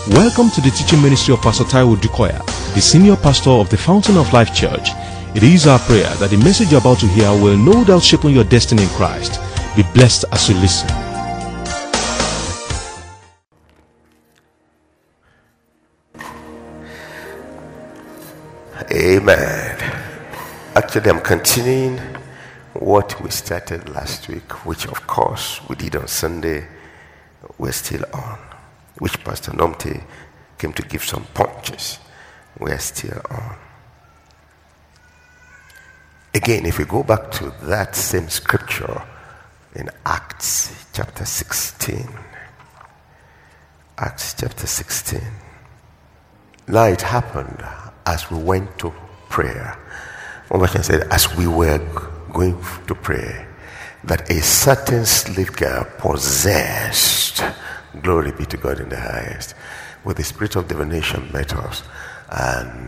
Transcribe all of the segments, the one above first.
Welcome to the teaching ministry of Pastor Taiwo Dukoya, the senior pastor of the Fountain of Life Church. It is our prayer that the message you're about to hear will no doubt shape your destiny in Christ. Be blessed as you listen. Amen. Actually, I'm continuing what we started last week, which of course we did on Sunday. We're still on, which Pastor Nomte came to give some punches. We're still on. Again, if we go back to that same scripture in Acts chapter 16. Acts chapter 16. Now it happened as we went to prayer. One version said, as we were going to pray, that a certain slave girl possessed, glory be to God in the highest, with the spirit of divination met us, and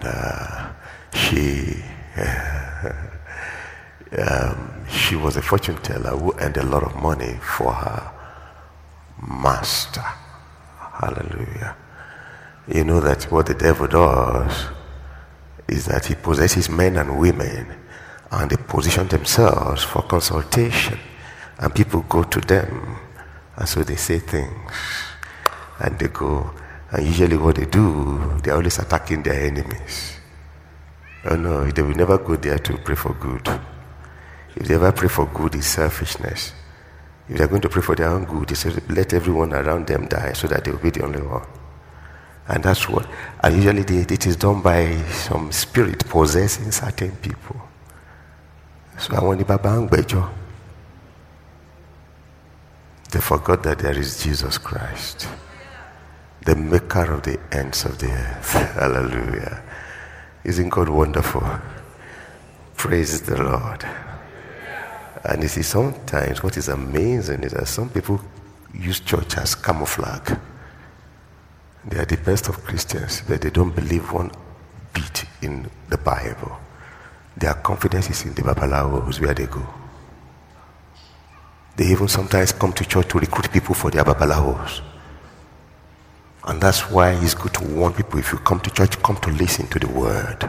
she was a fortune teller who earned a lot of money for her master. Hallelujah. You know that what the devil does is that he possesses men and women, and they position themselves for consultation, and people go to them, and so they say things, and they go, and usually what they do, they're always attacking their enemies. Oh no, they will never go there to pray for good. If they ever pray for good, it's selfishness. If they're going to pray for their own good, they say let everyone around them die so that they will be the only one. And that's what, and usually it is done by some spirit possessing certain people. So I want the Baba Angbejo. They forgot that there is Jesus Christ, the maker of the ends of the earth. Hallelujah. Isn't God wonderful? Praise the Lord. And you see, sometimes what is amazing is that some people use church as camouflage. They are the best of Christians, but they don't believe one bit in the Bible. Their confidence is in the babalawos where they go. They even sometimes come to church to recruit people for their babalawos. And that's why it's good to warn people, if you come to church, come to listen to the word.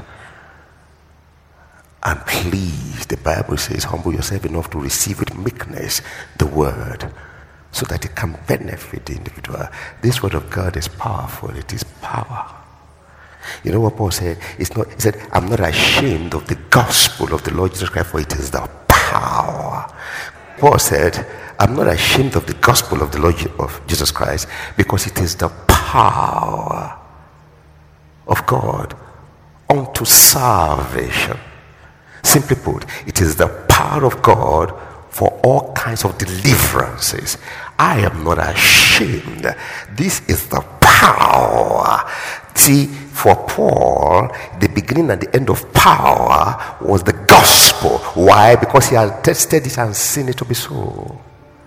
And please, the Bible says, humble yourself enough to receive with meekness the word, so that it can benefit the individual. This word of God is powerful. It is power. You know what Paul said? He said, I'm not ashamed of the gospel of the Lord Jesus Christ, for it is the power. Paul said, I'm not ashamed of the gospel of the Lord of Jesus Christ, because it is the power of God unto salvation. Simply put, it is the power of God for all kinds of deliverances. I am not ashamed. This is the power. See, for Paul, the beginning and the end of power was the gospel. Why? Because he had tested it and seen it to be so.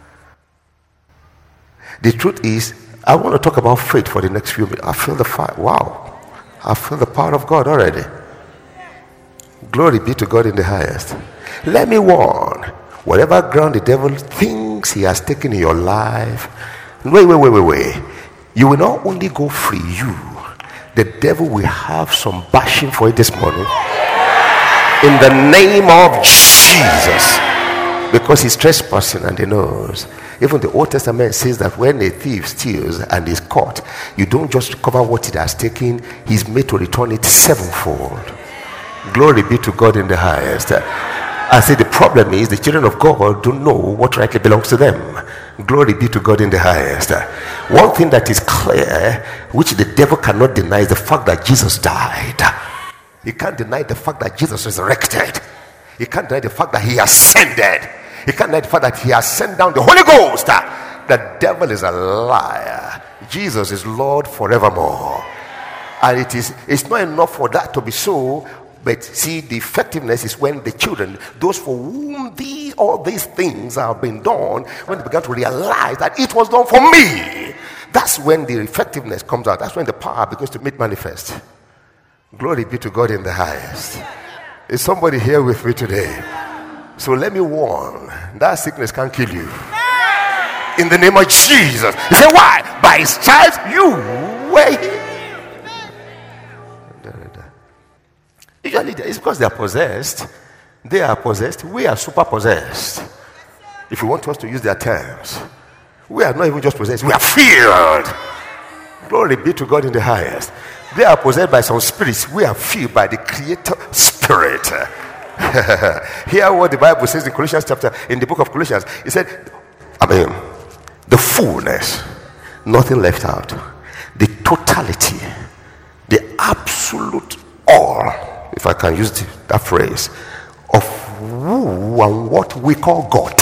The truth is, I want to talk about faith for the next few minutes. I feel the fire. Wow. I feel the power of God already. Glory be to God in the highest. Let me warn. Whatever ground the devil thinks he has taken in your life, wait. You will not only go free, the devil will have some bashing for it this morning. In the name of Jesus. Because he's trespassing and he knows. Even the Old Testament says that when a thief steals and is caught, you don't just recover what it has taken, he's made to return it sevenfold. Glory be to God in the highest. I say the problem is the children of God don't know what rightly belongs to them. Glory be to God in the highest. One thing that is clear, which the devil cannot deny, is the fact that Jesus died. He can't deny the fact that Jesus resurrected. He can't deny the fact that he ascended. He can't deny the fact that he has sent down the Holy Ghost. The devil is a liar. Jesus is Lord forevermore. And it's not enough for that to be so. But see, the effectiveness is when the children, those for whom all these things have been done, when they began to realize that it was done for me, that's when the effectiveness comes out. That's when the power begins to make manifest. Glory be to God in the highest. Is somebody here with me today? So let me warn, that sickness can't kill you. In the name of Jesus. You say, why? By his stripes you where usually it's because they are possessed. They are possessed. We are super possessed. If you want us to use their terms, we are not even just possessed. We are filled. Glory be to God in the highest. They are possessed by some spirits. We are filled by the Creator Spirit. Hear what the Bible says in Colossians chapter, in the book of Colossians. It said, the fullness, nothing left out, the totality, the absolute all, if I can use that phrase, of who and what we call God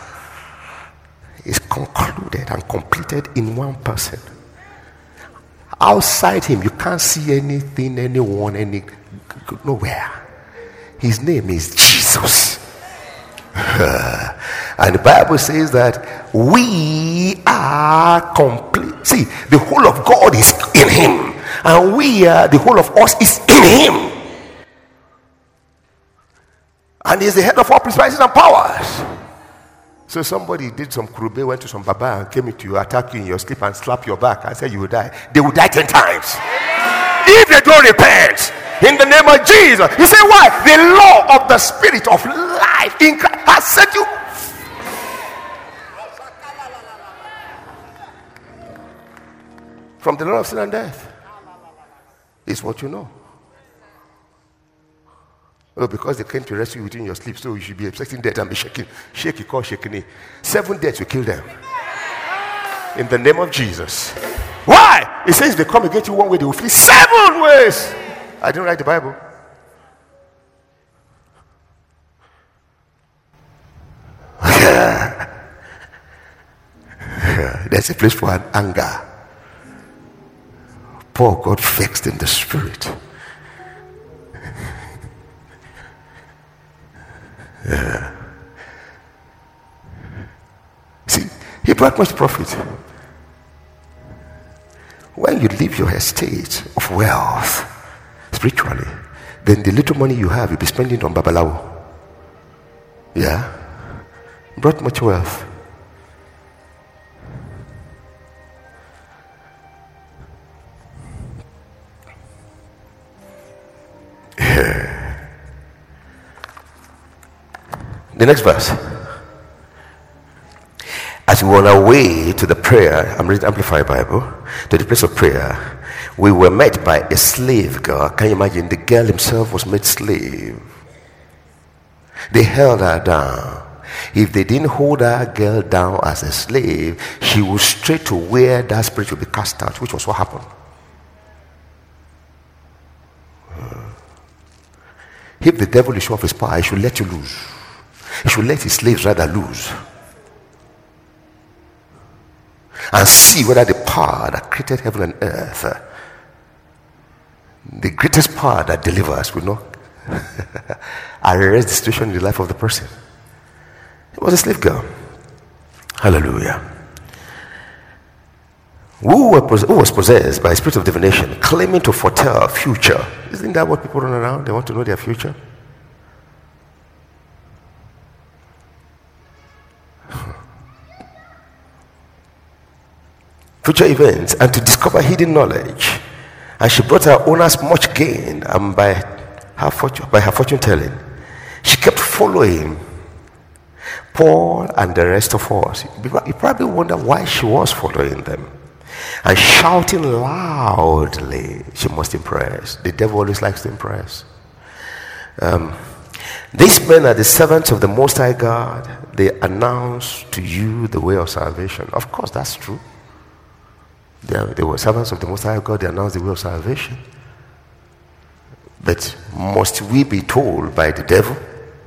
is concluded and completed in one person. Outside him, you can't see anything, anyone, nowhere. His name is Jesus. And the Bible says that we are complete. See, the whole of God is in him, and the whole of us is in him. And he's the head of all principalities and powers. So somebody did some kurube, went to some baba and came to you, attack you in your sleep and slap your back and said you will die. They will die 10 times. If they don't repent, in the name of Jesus. He said, why? The law of the spirit of life in Christ has set you. From the law of sin and death. Is what you know. Oh, because they came to rescue you within your sleep, so you should be expecting death and be shaking. Shake, you call shaking. 7 deaths will kill them. In the name of Jesus. Why? It says if they come against you one way, they will flee 7 ways. I didn't write the Bible. There's a place for an anger. Paul got vexed in the spirit. See, he brought much profit. When you leave your estate of wealth spiritually, then the little money you have, you'll be spending it on babalawo. Yeah? Brought much wealth. The next verse. As we were on our way to the prayer, I'm reading Amplified Bible, to the place of prayer, we were met by a slave girl. Can you imagine? The girl himself was made slave. They held her down. If they didn't hold that girl down as a slave, she would straight to where that spirit would be cast out, which was what happened. If the devil is show off his power, he should let you lose. He should let his slaves rather lose. And see whether the power that created heaven and earth, the greatest power that delivers, will not arrest the situation in the life of the person. It was a slave girl. Hallelujah. Who was possessed by a spirit of divination, claiming to foretell a future. Isn't that what people run around? They want to know their future. Future events, and to discover hidden knowledge. And she brought her owners much gain, and by her fortune telling, she kept following Paul and the rest of us. You probably wonder why she was following them and shouting loudly. She must impress. The devil always likes to impress. These men are the servants of the Most High God. They announce to you the way of salvation. Of course, that's true. They were servants of the Most High God. They announced the way of salvation. But must we be told by the devil?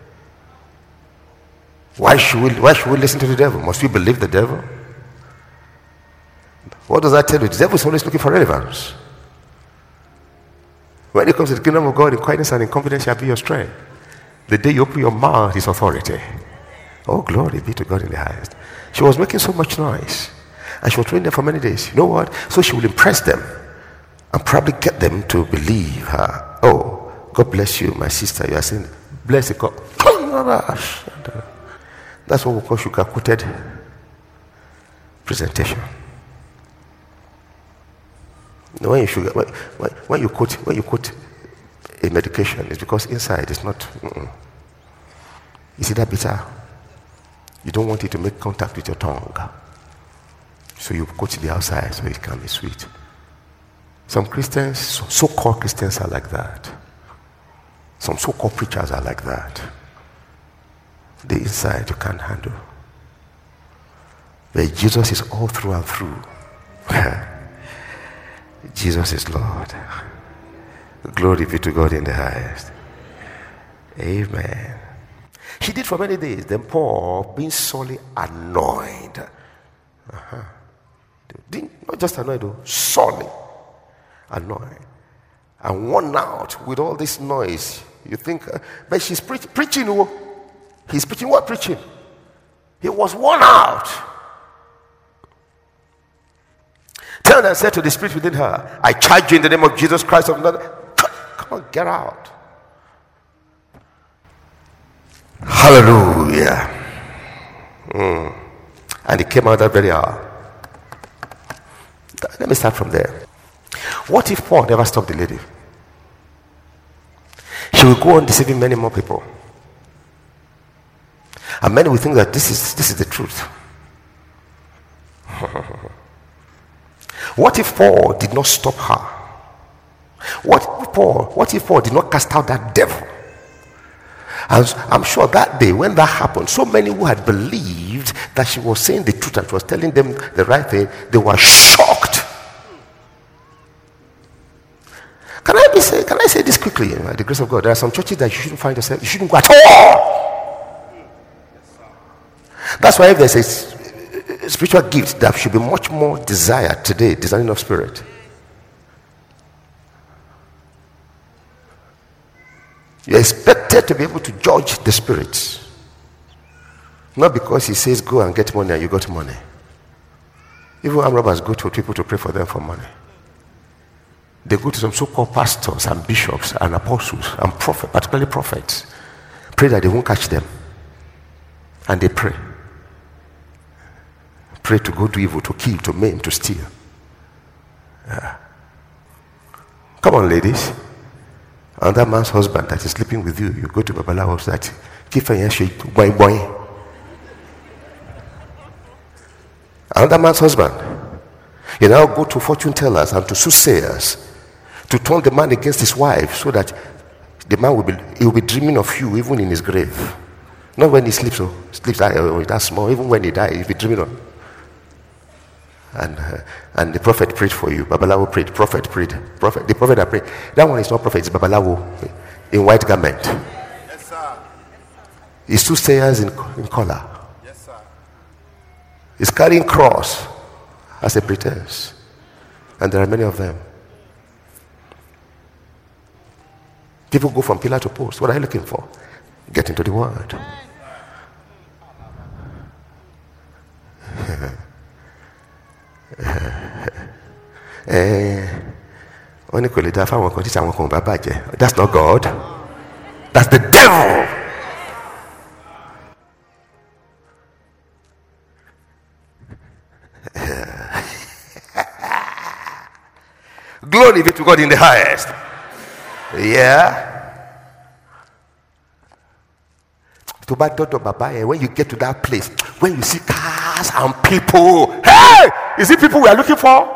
Why should we listen to the devil? Must we believe the devil? What does that tell you? The devil is always looking for relevance. When it comes to the kingdom of God, in quietness and in confidence shall be your strength. The day you open your mouth is authority. Oh, glory be to God in the highest. She was making so much noise. And she was training them for many days. You know what? So she will impress them and probably get them to believe her. Oh, God bless you, my sister. You are saying, bless God. That's what we call sugar-coated presentation. When you quote a medication, it's because inside it's not. You see that bitter? You don't want it to make contact with your tongue. So you coat the outside so it can be sweet. Some Christians, so-called Christians are like that. Some so-called preachers are like that. The inside you can't handle. But Jesus is all through and through. Jesus is Lord. Glory be to God in the highest. Amen. She did for many days. Then Paul, being sorely annoyed. Not just annoyed, though, sorely annoyed. And worn out with all this noise. You think, but she's preaching. He's preaching what? Preaching. He was worn out. Turned and said to the spirit within her, I charge you in the name of Jesus Christ of Nazareth. Come on, get out. Hallelujah. And he came out that very hour. Let me start from there. What if Paul never stopped the lady? She will go on deceiving many more people. And many will think that this is the truth. What if Paul did not stop her? What if Paul did not cast out that devil? I'm sure that day when that happened, so many who had believed that she was saying the truth and she was telling them the right thing, they were shocked. Can I say this quickly? By the grace of God, there are some churches that you shouldn't find yourself, you shouldn't go at all. That's why if there's a spiritual gift that should be much more desired today, discerning of spirit. You're expected to be able to judge the spirits. Not because he says go and get money and you got money. Even armed robbers go to people to pray for them for money. They go to some so-called pastors and bishops and apostles and prophets, particularly prophets. Pray that they won't catch them. And they pray. Pray to go do evil, to kill, to maim, to steal. Come on, ladies. And that man's husband that is sleeping with you, you go to Babalawo that boing. Another man's husband, you now go to fortune tellers and to soothsayers to turn the man against his wife so that the man will be dreaming of you even in his grave. Not when he sleeps that's small, even when he dies, he'll be dreaming of. And the prophet prayed for you. Babalawo prayed. The prophet that prayed. That one is not prophet, it's Babalawo in white garment. Yes, sir. He's soothsayers in collar. Yes, sir. He's carrying cross as a pretense. And there are many of them. People go from pillar to post. What are you looking for? Get into the word. That's not God. That's the devil. Glory be to God in the highest. Yeah. When you get to that place, when you see cars and people, hey, is it people we are looking for?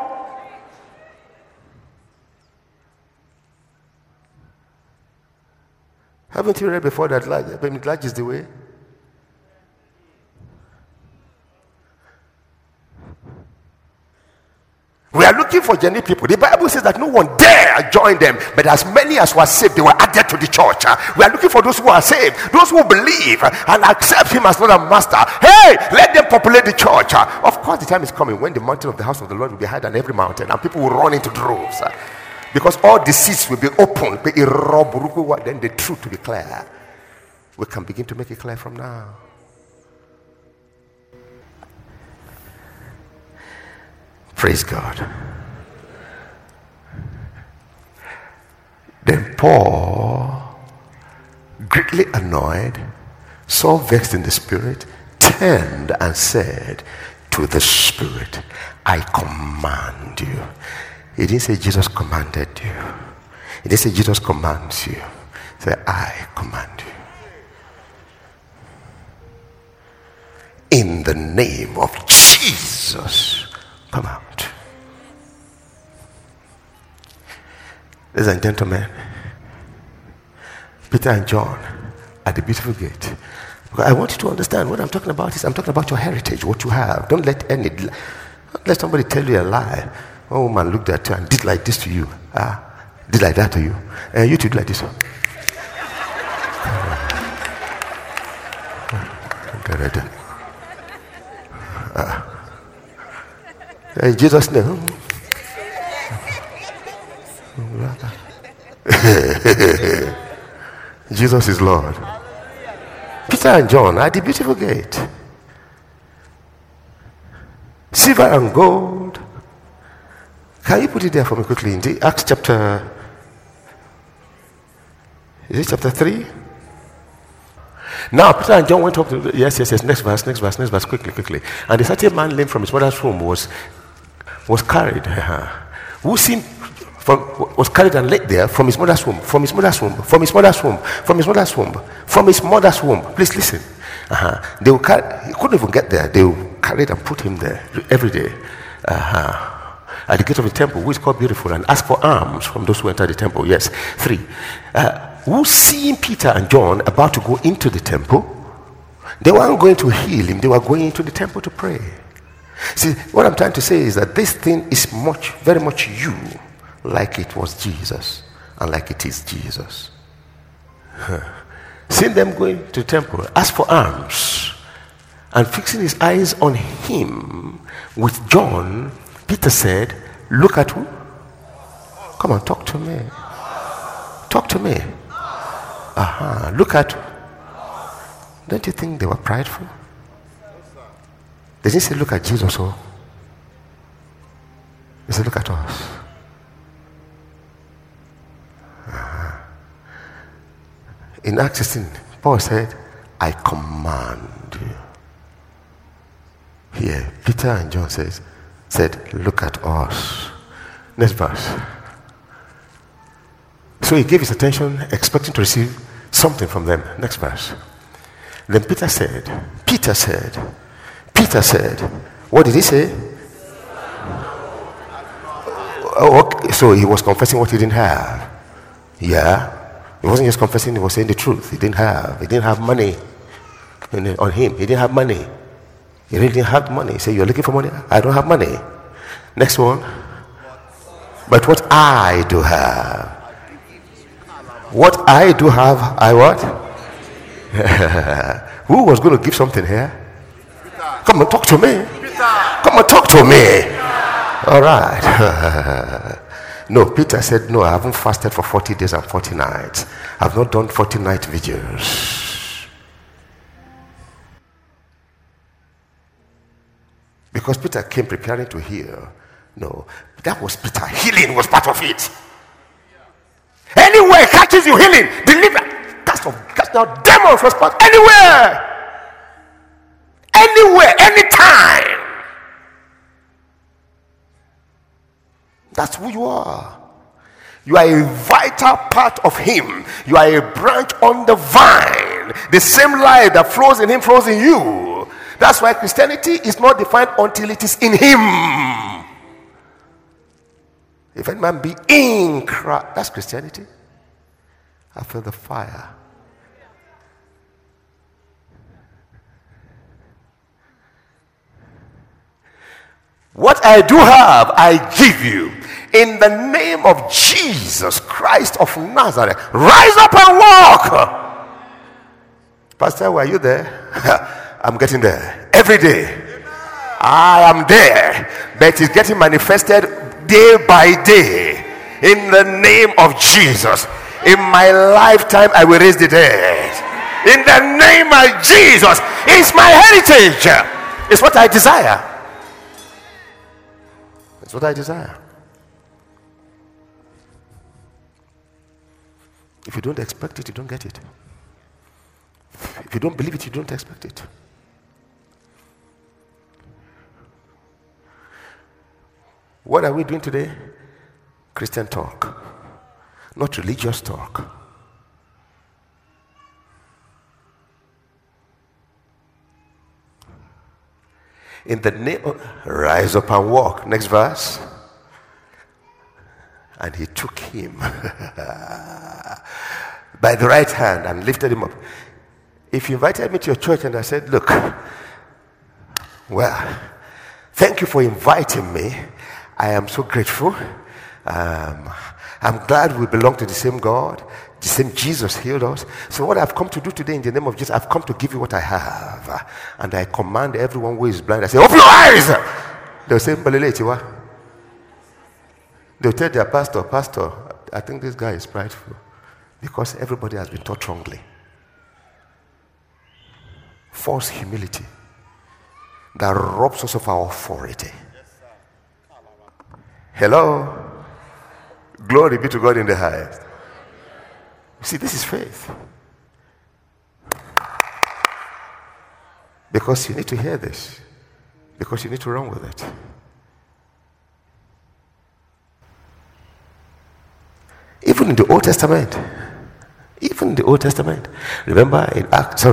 Haven't you read before that light is the way? We are looking for genuine people. The Bible says that no one dare join them, but as many as were saved, they were added to the church. We are looking for those who are saved, those who believe and accept him as Lord and Master. Hey, let them populate the church. Of course, the time is coming when the mountain of the house of the Lord will be higher than every mountain, and people will run into droves. Because all the seats will be open, then the truth will be clear. We can begin to make it clear from now. Praise God. Then Paul, greatly annoyed, so vexed in the spirit, turned and said to the spirit, I command you, He didn't say Jesus commanded you. He didn't say Jesus commands you. He said, I command you. In the name of Jesus, come out. Ladies and gentlemen, Peter and John at the beautiful gate. I want you to understand what I'm talking about is I'm talking about your heritage, what you have. Don't let somebody tell you a lie. One woman looked at you and did like this to you. Did like that to you. And you too did like this. In Jesus' name. Jesus is Lord. Peter and John at the beautiful gate. Silver and gold. Can you put it there for me quickly? In the Acts chapter, is it chapter 3? Now Peter and John went up to yes. Next verse, quickly. And a certain man lame from his mother's womb was carried. Was carried and laid there from his mother's womb. Please listen. They will he couldn't even get there. They will carry it and put him there every day. At the gate of the temple, which is called Beautiful, and ask for alms from those who enter the temple. Yes. 3. Who seeing Peter and John about to go into the temple, they weren't going to heal him, they were going into the temple to pray. See, what I'm trying to say is that this thing is very much you, like it was Jesus, and like it is Jesus. Seeing them going to the temple, ask for alms, and fixing his eyes on him with John, Peter said, look at who? Come on, talk to me. Talk to me. Look at. Don't you think they were prideful? They didn't say look at Jesus, oh. They said look at us. In Acts 16, Paul said, I command you. Here, Peter and John said, look at us. Next verse. So he gave his attention, expecting to receive something from them. Next verse. Then Peter said, what did he say? Okay. So he was confessing what he didn't have. Yeah. He wasn't just confessing, he was saying the truth. He didn't have money on him. He didn't have money. He really didn't have money. He said, you're looking for money? I don't have money. Next one. But what I do have. What I do have, I what? Who was going to give something here? Come on, talk to me. Come on, talk to me. All right. No, Peter said, no, I haven't fasted for 40 days and 40 nights. I've not done 40 night vigils. Because Peter came preparing to heal. No, that was Peter. Healing was part of it. Anywhere catches you, healing, deliver, cast out demons was part. Anywhere, anytime. That's who you are. You are a vital part of him. You are a branch on the vine. The same life that flows in him flows in you. That's why Christianity is not defined until it is in him. If any man be in Christ, that's Christianity. I feel the fire. What I do have, I give you. In the name of Jesus Christ of Nazareth, rise up and walk. Pastor, were you there? I'm getting there. Every day. I am there. But it's getting manifested day by day. In the name of Jesus. In my lifetime, I will raise the dead. In the name of Jesus. It's my heritage. It's what I desire. It's what I desire. If you don't expect it, you don't get it. If you don't believe it, you don't expect it. What are we doing today? Christian talk, not religious talk. In the name of, rise up and walk. Next verse. And he took him by the right hand and lifted him up. If you invited me to your church and I said, look, well, thank you for inviting me. I am so grateful. I'm glad we belong to the same God. The same Jesus healed us. So what I've come to do today in the name of Jesus, I've come to give you what I have. And I command everyone who is blind, I say, open your eyes! They'll say, they'll tell their pastor, I think this guy is prideful. Because everybody has been taught wrongly. False humility that robs us of our authority. Hello? Glory be to God in the highest. See, this is faith. Because you need to hear this. Because you need to run with it. Even in the Old Testament. Remember in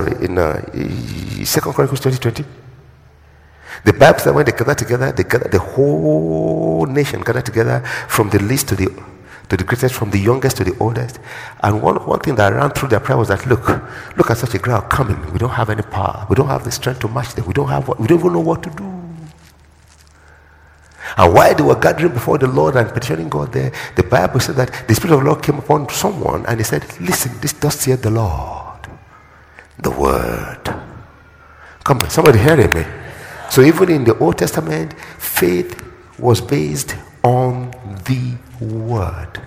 2 Chronicles 20:20. The Bible said when they gathered together, the whole nation gathered together from the least to the greatest, from the youngest to the oldest. And one thing that ran through their prayer was that look at such a crowd coming. We don't have any power. We don't have the strength to match them. We don't even know what to do. And while they were gathering before the Lord and petitioning God there, the Bible said that the Spirit of the Lord came upon someone and he said, listen, this thus saith the Lord. The word. Come on, somebody hearing me? So even in the Old Testament, faith was based on the word.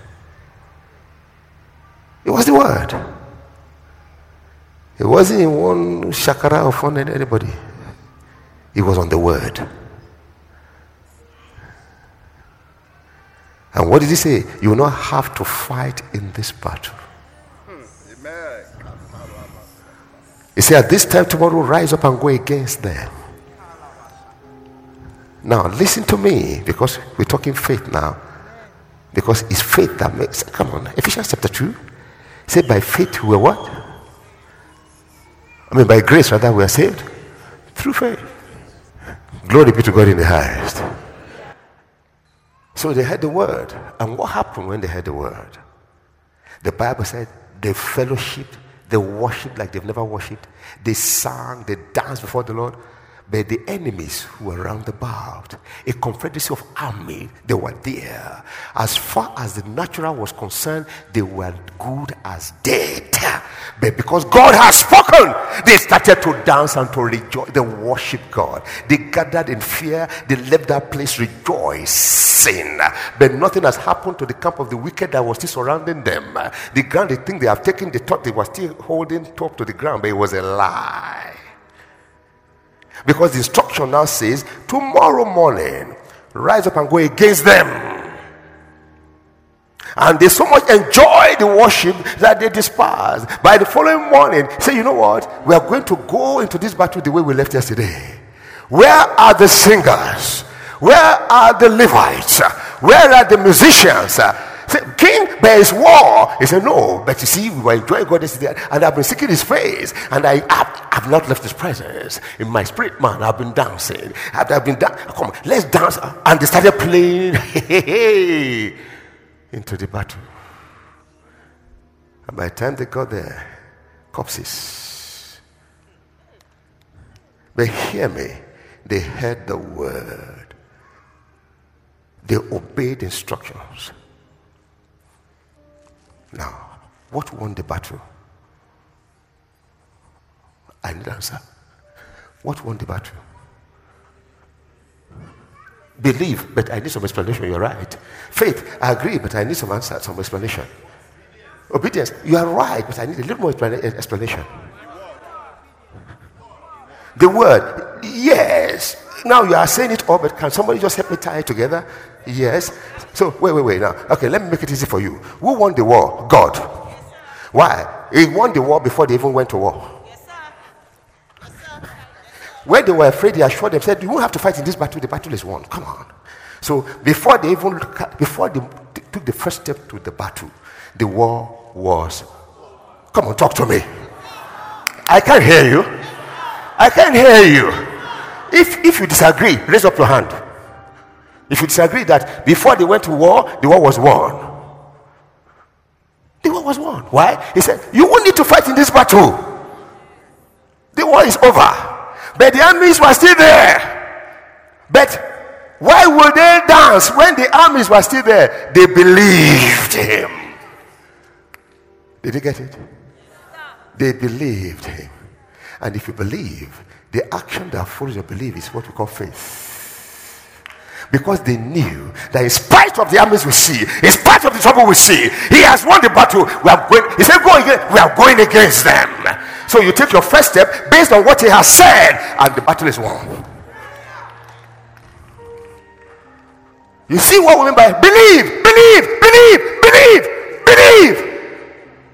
It was the word. It wasn't in one shakara or fun anybody. It was on the word. And what did he say? You will not have to fight in this battle. Amen. He said, at this time tomorrow, rise up and go against them. Now, listen to me, because we're talking faith now. Because it's faith that makes, come on, Ephesians chapter 2. Say, by faith we are what? By grace rather, we are saved. Through faith. Glory be to God in the highest. So they heard the word. And what happened when they heard the word? The Bible said they fellowshiped, they worshipped like they've never worshipped. They sang, they danced before the Lord. But the enemies who were round about, a confederacy of army, they were there. As far as the natural was concerned, they were good as dead. But because God has spoken, they started to dance and to rejoice. They worshiped God. They gathered in fear. They left that place rejoicing. But nothing has happened to the camp of the wicked that was still surrounding them. The ground, they think they have taken, they thought they were still holding top to the ground, but it was a lie. Because the instruction now says, tomorrow morning, rise up and go against them. And they so much enjoy the worship that they despise. By the following morning, say, you know what? We are going to go into this battle the way we left yesterday. Where are the singers? Where are the Levites? Where are the musicians? Say, King, there is war. He said, no, but you see, we were enjoying God yesterday, and I've been seeking his face, and I've not left his presence. In my spirit, man, I've been dancing. I've been dancing. Come on, let's dance. And they started playing into the battle. And by the time they got there, corpses. But hear me, they heard the word. They obeyed instructions. Now, what won the battle? I need an answer. What won the battle? Believe, but I need some explanation. You're right. Faith, I agree, but I need some answer, some explanation. Obedience, you are right, but I need a little more explanation. The word, yes. Now you are saying it all, but can somebody just help me tie it together? Yes. So wait now. Okay, let me make it easy for you. Who won the war? God. Why? He won the war before they even went to war. When they were afraid, they assured them, said, you won't have to fight in this battle. The battle is won. Come on. So before the took the first step to the battle, the war was. Come on, talk to me. I can't hear you. I can't hear you. If you disagree, raise up your hand. If you disagree that before they went to war, the war was won. The war was won. Why? He said, you won't need to fight in this battle. The war is over. But the armies were still there. But why would they dance when the armies were still there? They believed him. Did you get it? They believed him. And if you believe, the action that follows your belief is what we call faith. Because they knew that in spite of the armies we see, in spite of the trouble we see, he has won the battle. He said, go again. We are going against them. So you take your first step based on what he has said, and the battle is won. You see what we mean by believe, believe, believe, believe, believe.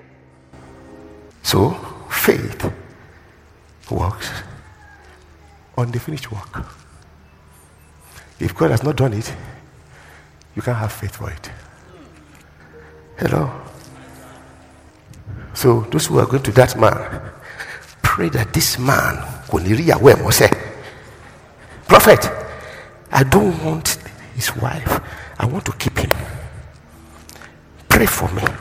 So faith works on the finished work. If God has not done it, you can't have faith for it. Hello? So those who are going to that man, pray that this man, prophet, I don't want his wife. I want to keep him. Pray for me.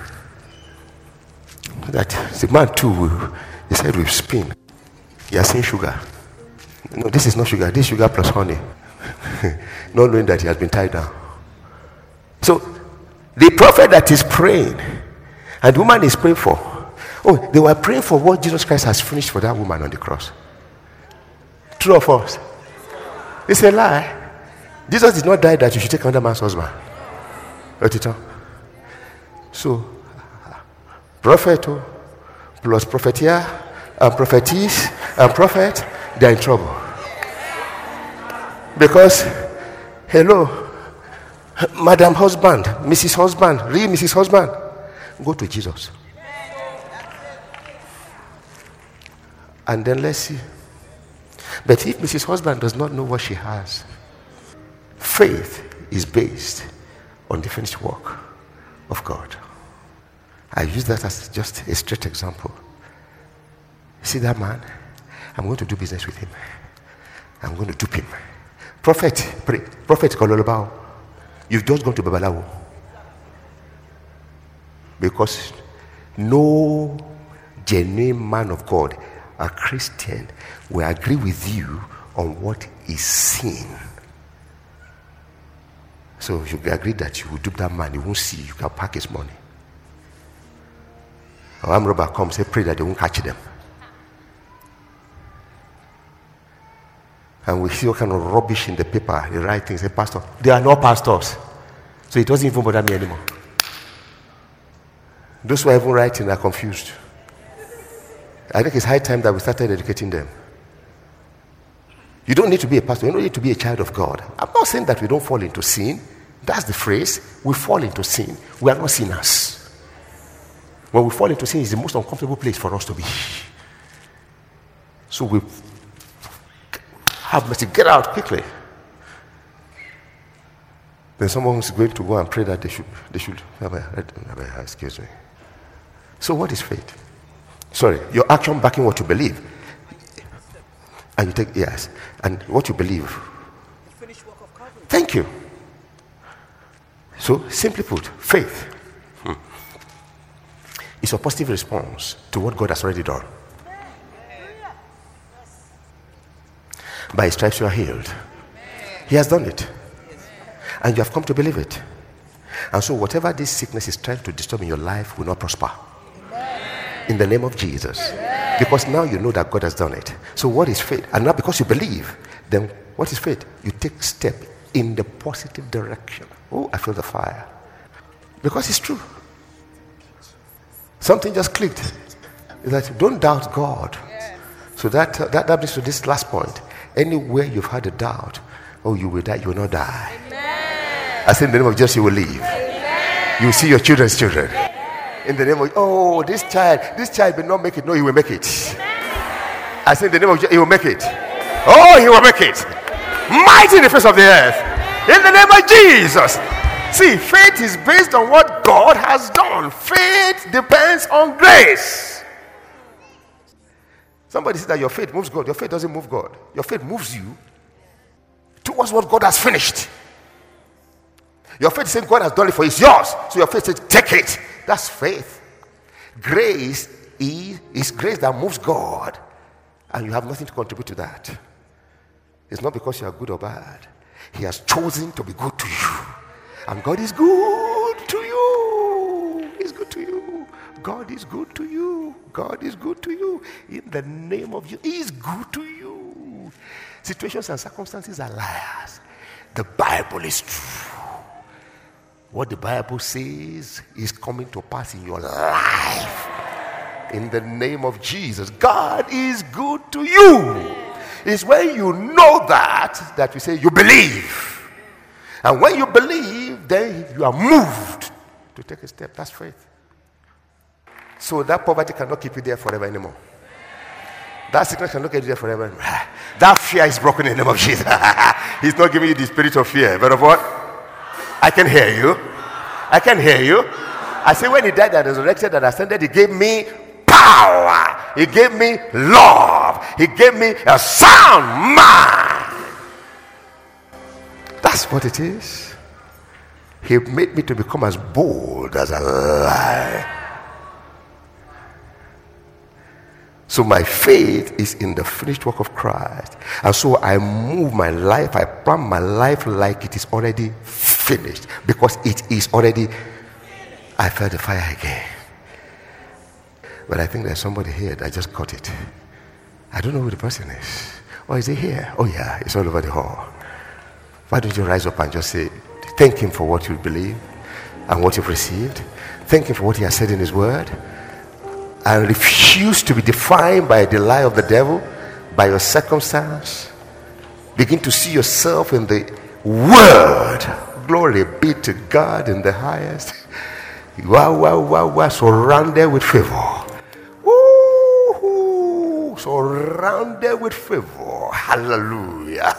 That the man too, he said with spin. You are saying sugar. No, this is not sugar. This is sugar plus honey. Not knowing that he has been tied down. So the prophet that is praying and the woman is praying for, they were praying for what Jesus Christ has finished for that woman on the cross. True or false? It's a lie. Jesus did not die that you should take another man's husband. So prophet plus prophetia and prophetess and prophet, they are in trouble. Because, hello, Madam Husband, Mrs. Husband, real Mrs. Husband, go to Jesus. And then let's see. But if Mrs. Husband does not know what she has, faith is based on the finished work of God. I use that as just a straight example. See that man? I'm going to do business with him. I'm going to dupe him. Prophet, pray. Prophet Kololobao, you've just gone to Babalawo. Because no genuine man of God, a Christian, will agree with you on what is seen. So if you agree that you will dupe that man, you won't see, you can pack his money. Or armed robber comes, say, pray that they won't catch them. And we see all kind of rubbish in the paper. They write things, say, pastor, they are not pastors. So it doesn't even bother me anymore. Those who are even writing are confused. I think it's high time that we started educating them. You don't need to be a pastor. You don't need to be a child of God. I'm not saying that we don't fall into sin. That's the phrase. We fall into sin. We are not sinners. When we fall into sin, it's the most uncomfortable place for us to be. So we have mercy, get out quickly. Then someone who's going to go and pray that they should excuse me. So what is faith? Sorry, your action backing what you believe. And you take, yes, and what you believe. Thank you. So simply put, faith is a positive response to what God has already done. By his stripes you are healed. He has done it. And you have come to believe it. And so whatever this sickness is trying to disturb in your life will not prosper. In the name of Jesus. Because now you know that God has done it. So what is faith? And now because you believe, then what is faith? You take step in the positive direction. Oh, I feel the fire. Because it's true. Something just clicked. It's like, don't doubt God. So that brings to this last point. Anywhere you've had a doubt, you will die, you will not die. Amen. I say in the name of Jesus, you will live. Amen. You will see your children's children. Amen. In the name of, this child will not make it. No, he will make it. Amen. I say in the name of Jesus, he will make it. Oh, he will make it. Mighty in the face of the earth. In the name of Jesus. See, faith is based on what God has done. Faith depends on grace. Somebody said that your faith moves God. Your faith doesn't move God. Your faith moves you towards what God has finished. Your faith is saying God has done it for you. It's yours. So your faith says, take it. That's faith. Grace is grace that moves God. And you have nothing to contribute to that. It's not because you are good or bad. He has chosen to be good to you. And God is good to you. He's good to you. God is good to you. God is good to you. In the name of Jesus, He is good to you. Situations and circumstances are liars. The Bible is true. What the Bible says is coming to pass in your life. In the name of Jesus, God is good to you. It's when you know that you say you believe. And when you believe, then you are moved to take a step. That's faith. So that poverty cannot keep you there forever anymore. That sickness cannot keep you there forever anymore. That fear is broken in the name of Jesus. He's not giving you the spirit of fear. But of what? I can hear you. I can hear you. I say when He died and resurrected and ascended, He gave me power. He gave me love. He gave me a sound mind. That's what it is. He made me to become as bold as a lion. So my faith is in the finished work of Christ. And so I move my life, I plan my life like it is already finished. Because it is already, I felt the fire again. But I think there's somebody here that just caught it. I don't know who the person is. Or is he here? Oh yeah, it's all over the hall. Why don't you rise up and just say, thank Him for what you believe and what you've received. Thank Him for what He has said in His word. And refuse to be defined by the lie of the devil, by your circumstance. Begin to see yourself in the word. Glory be to God in the highest. Wow, surrounded with favor. Woo-hoo. Surrounded with favor. Hallelujah.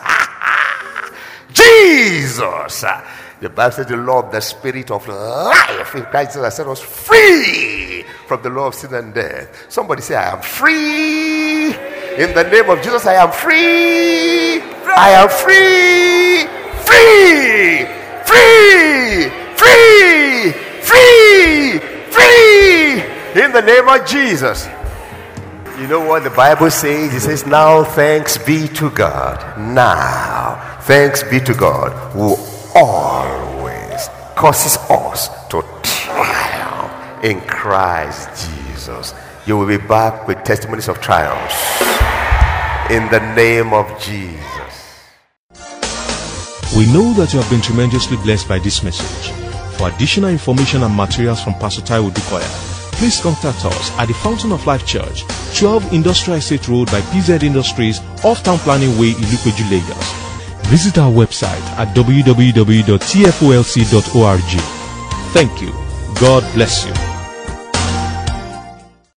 Jesus. The Bible says the law of the spirit of life in Christ Jesus has set us free from the law of sin and death. Somebody say, I am free. In the name of Jesus, I am free. I am free. Free. Free. Free. Free. Free. In the name of Jesus. You know what the Bible says? It says, now thanks be to God. Now thanks be to God who always causes us to triumph in Christ Jesus. You will be back with testimonies of triumphs in the name of Jesus. We know that you have been tremendously blessed by this message. For additional information and materials from Pastor Taiwo Odukoya, please contact us at the Fountain of Life Church, 12 Industrial Estate Road by PZ Industries, off Town Planning Way, Ilupeju, Lagos. Visit our website at www.tfolc.org. Thank you. God bless you.